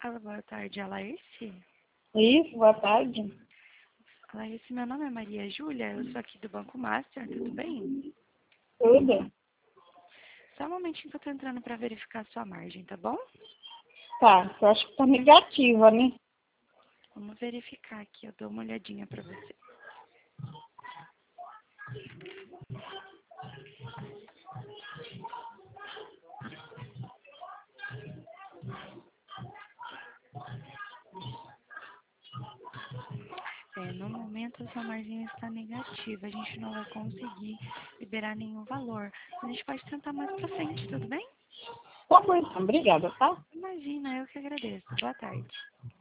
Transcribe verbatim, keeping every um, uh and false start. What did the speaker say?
Alô, boa tarde, a Laís. Isso, boa tarde. Laís, meu nome é Maria Júlia, eu sou aqui do Banco Master, tudo bem? Tudo? Só um momentinho que eu tô entrando para verificar a sua margem, tá bom? Tá, eu acho que tá negativa, né? Vamos verificar aqui, eu dou uma olhadinha para você. É, no momento a sua margem está negativa, a gente não vai conseguir liberar nenhum valor. A gente pode tentar mais pra frente, tudo bem? Tá bom, então, obrigada, tá? Imagina, eu que agradeço. Boa tarde.